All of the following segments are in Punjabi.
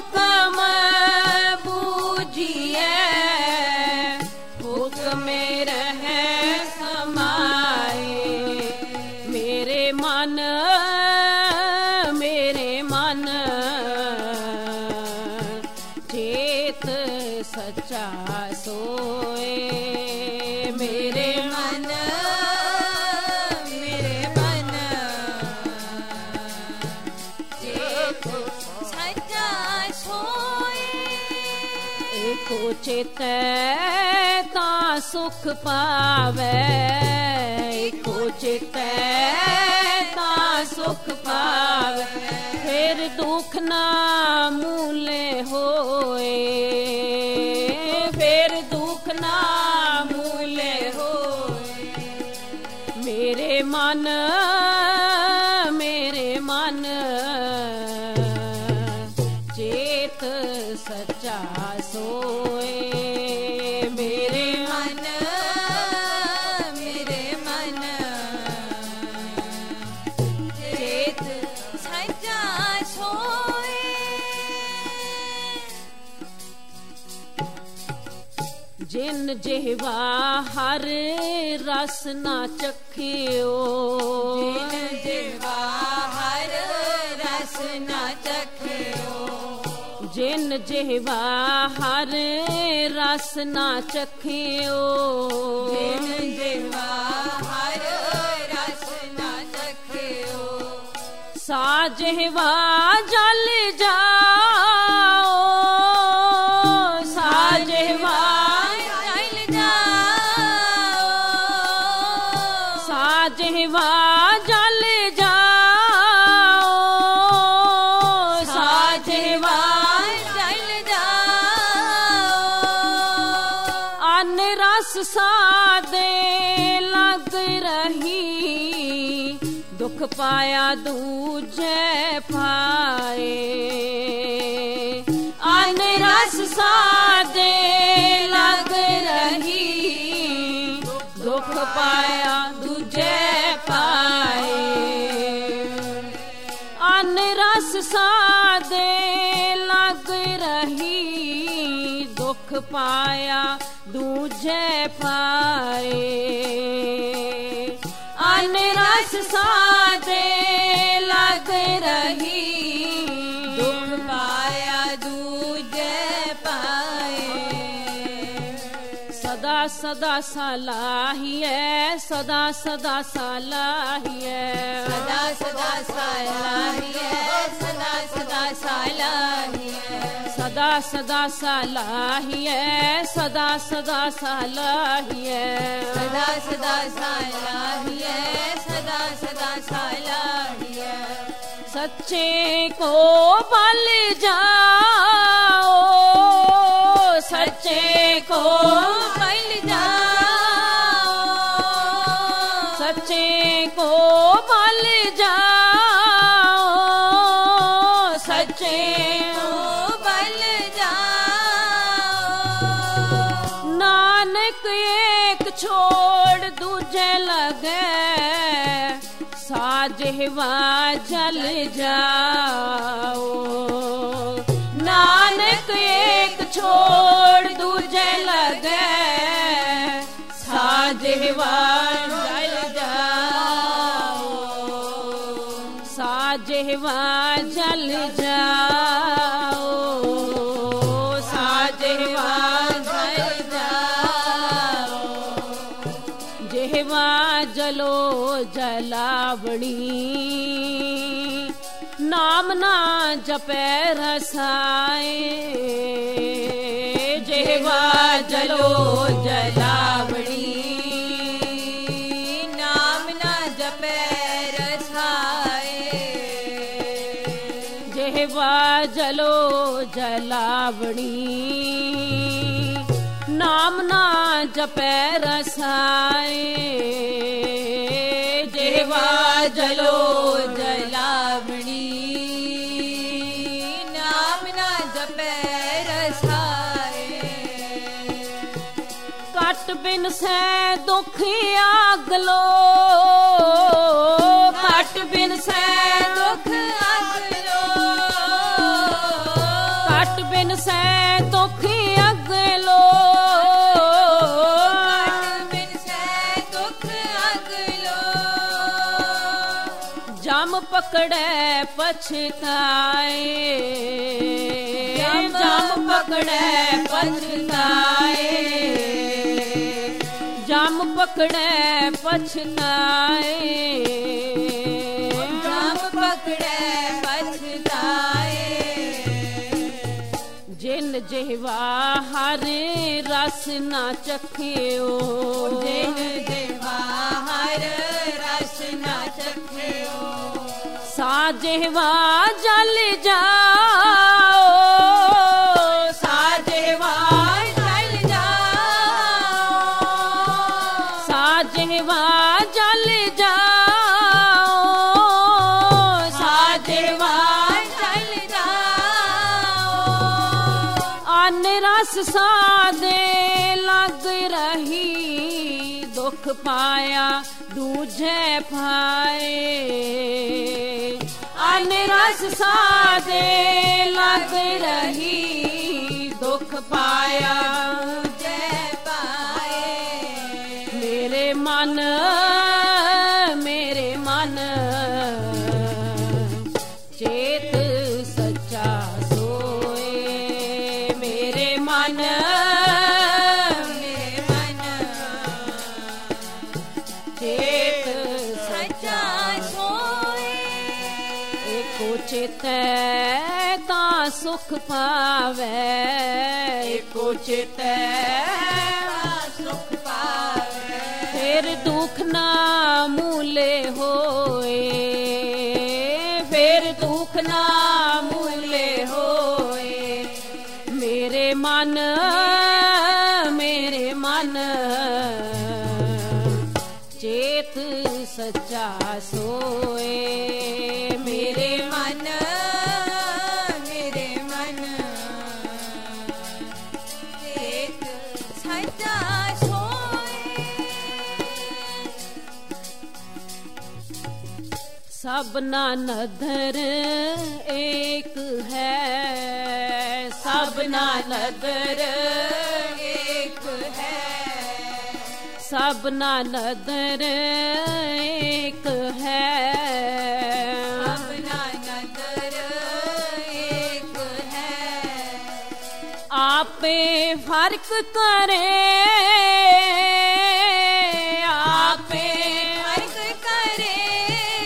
हुक्म बूझिए हुक्म रहे समाए मेरे मन चेत सच्चा सोए मेरे मन चेत सच्चा सोए एको चेतै ता सुख पावे एको चेतै ता सुख पावे फिर दुख ना मूले होए फिर दुख ना मूले होए मेरे मन चेत सच्चा सोए मेरे मन चेत सच्चा सोए जिन जिहवा हर रस ना चखियो जिन जिहवा हर रस ना चखियो जिन जिहवा हर रस ना चखियो जिन जिहवा हर रस ना चखियो सा जिहवा जल जाओ सा जिहवा जल जाओ सा जिहवा जल जाओ सा जिहवा रस सादे लग रही दुख पाया दूजे पाए अन रस सादे लग रही दुख पाया दूजे पाए अन रस सादे लग रही दुख पाया दूजे पाए अन रस सादे लग रही दुख पाया दूजे पाए सदा सदा सलाहिए सदा सदा सलाहिए सदा सदा सलाहिए सदा सदा सलाहिए सदा सदा सलाहिए सदा सदा सलाहिए सदा सदा सलाहिए सदा सदा सलाहिए सच्चे को बल जाओ सच्चे को बल जाओ सच्चे को बल जाओ सच्चे नानक एक छोड़ दूजे लगे साजिहवा जल जाओ नानक एक छोड़ दूजे लगे साजिहवा जल जाओ साजिहवा जल जाओ साजिहवा जिहवा जलो जलावणी नाम ना जपे रसाए जिहवा जलो जलावणी नाम ना जपे रसाए जिहवा जलो जलावणी नाम ना जपे रसाए जिहवा जलो जलावणी नाम ना जपे रसाए कट बिन से दुख आगलो कट बिन से दुख आगलो ਬਿਨਸੈ ਦੁਖ ਅਗਲੋ, ਜਮ ਪਕੜੈ ਪਛਤਾਏ, ਜਮ ਪਕੜੈ ਪਛਤਾਏ, ਜਮ ਪਕੜੈ ਪਛਤਾਏ, ਜਮ ਪਕੜੈ ਪਛਤਾਏ। ਜਿਨ ਜਿਹਵਾ ਹਰ ਰਸ ਨਾ ਚਖਿਓ, ਜਿਨ ਜਿਹਵਾ ਹਰ ਰਸ ਨਾ ਚਖਿਓ, ਸਾ ਜਿਹਵਾ ਜਲ ਜਾਓ, ਸਾ ਜਿਹਵਾ ਜਲ ਜਾਓ, ਸਾ ਜਿਹਵਾ ਜਲ ਜਾਓ, ਸਾ ਜਿਹਵਾ ਜਲ ਜਾਓ। ਅਨ ਰਸ ਸਾਦੇ ਲੱਗ ਰਹੀ, ਦੁਖ ਪਾਇਆ ਦੂਜੇ ਪਾਏ, ਅਨ ਰਸ ਸਾਦੇ ਲੱਗ ਰਹੀ, ਦੁਖ ਪਾਇਆ ਦੂਜੇ ਪਾਏ। ਮੇਰੇ ਮਨ, ਮੇਰੇ ਮਨ ਚੇਤ ਸੱਚਾ ਸੋਏ, ਮੇਰੇ ਮਨ, ਮੇਰੇ ਮਨ ਚੇਤ ਸੱਚਾ ਸੋਏ। ਏਕੋ ਚੇਤੈ ਤਾਂ ਸੁਖ ਪਾਵੈ, ਏਕੋ ਚੇਤੈ ਸੁਖ ਪਾਵੇ। ਫਿਰ ਦੁਖ ਨਾ ਮੂਲੇ ਹੋਏ, ਫਿਰ ਦੁਖ ਨਾ ਮੂਲੇ ਹੋਏ। ਮੇਰੇ ਮਨ, ਮੇਰੇ ਮਨ ਚੇਤ ਸੱਚਾ ਸੋਏ, ਮੇਰੇ ਮਨ, ਮੇਰੇ ਮਨ ਇੱਕ ਸੱਚਾ ਸੋਏ। ਸਭਨਾ ਨਦਰ ਏਕ ਹੈ, ਸਭਨਾ ਨਦਰ ਇੱਕ ਹੈ, ਸਭਨਾ ਨਦਰ ਏਕ ਹੈ, ਸਭਨਾ ਨਦਰ ਇੱਕ ਹੈ। ਆਪੇ ਫਰਕ ਕਰੇ, ਆਪੇ ਫਰਕ ਕਰੇ,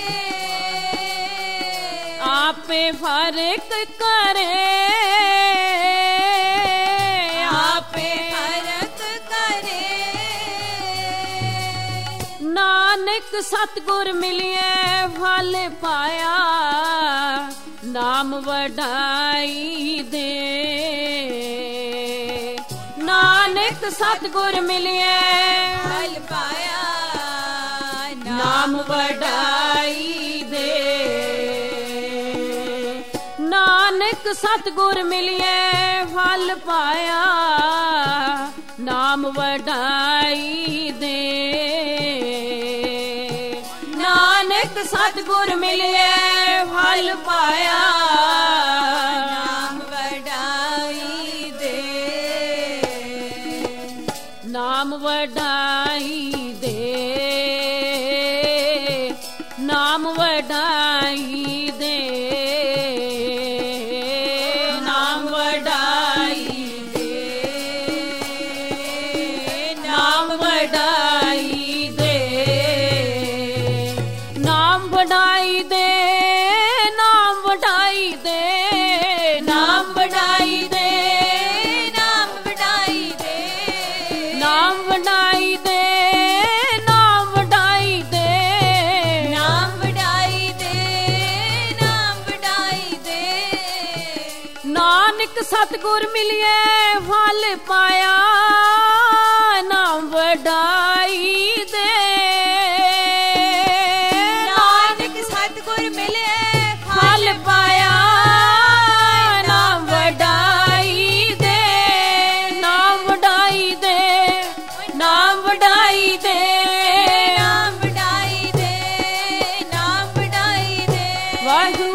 ਆਪੇ ਫਰਕ ਕਰੇ, ਆਪੇ ਫਰਕ ਕਰੇ। ਨਾਨਕ ਸਤਿਗੁਰ ਮਿਲਿਐ ਫਲ ਪਾਇਆ, ਨਾਮ ਵਡਾਈ ਦੇ, ਨਾਨਕ ਸਤਿਗੁਰ ਮਿਲਿਐ ਫਲ ਪਾਇਆ, ਨਾਮ ਵਡਾਈ ਦੇ, ਨਾਨਕ ਸਤਿਗੁਰ ਮਿਲਿਐ ਫਲ ਪਾਇਆ, ਨਾਮ ਵਡਾਈ ਦੇ, ਨਾਨਕ ਸਤਿਗੁਰ ਮਿਲਿਐ ਫਲ ਪਾਇਆ, ਨਾਮ ਵਡਾਈ ਦੇ, ਨਾਮ ਵਡਾਈ ਦੇ, ਨਾਮ ਵਡਾਈ ਦੇ, ਨਾਮ ਵਡਾਈ ਦੇ, ਨਾਮ ਵਡਾਈ ਦੇ, ਨਾਮ ਵਡਾਈ ਦੇ, ਨਾਮ ਵਡਾਈ ਦੇ, ਨਾਮ ਵਡਾਈ ਦੇ, ਨਾਮ ਵਡਾਈ ਦੇ, ਨਾਮ ਵਡਾਈ ਦੇ, ਨਾਮ ਵਡਾਈ ਦੇ, ਨਾਮ ਵਡਾਈ ਦੇ, ਨਾਮ ਵਡਾਈ ਦੇ। ਨਾਨਕ ਸਤਿਗੁਰ ਮਿਲਿਐ ਫਲ ਪਾਇਆ, ਨਾਮ ਵਡਾਈ ਦੇ, ਨਾਨਕ ਸਤਿਗੁਰ ਮਿਲਿਆ ਫਲ ਪਾਇਆ, ਨਾਮ ਵਡਾਈ ਦੇ, ਨਾਮ ਵਡਾਈ ਦੇ, ਨਾਮ ਵਡਾਈ ਦੇ, ਨਾਮ ਵਡਾਈ ਦੇ, ਨਾਮ ਵਡਾਈ ਦੇ। ਵਾਹਿਗੁਰੂ